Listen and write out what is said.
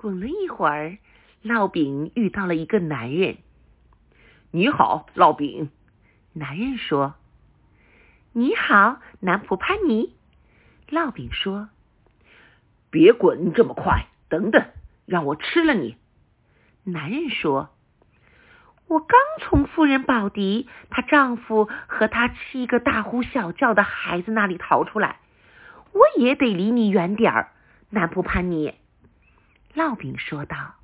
滚了一会儿，烙饼遇到了一个男人。你好，烙饼。男人说。你好，南普潘尼。烙饼说。别滚这么快，等等，让我吃了你。男人说。我刚从夫人宝迪她丈夫和她7个大呼小叫的孩子那里逃出来，我也得离你远点儿，南普潘尼。烙饼说道。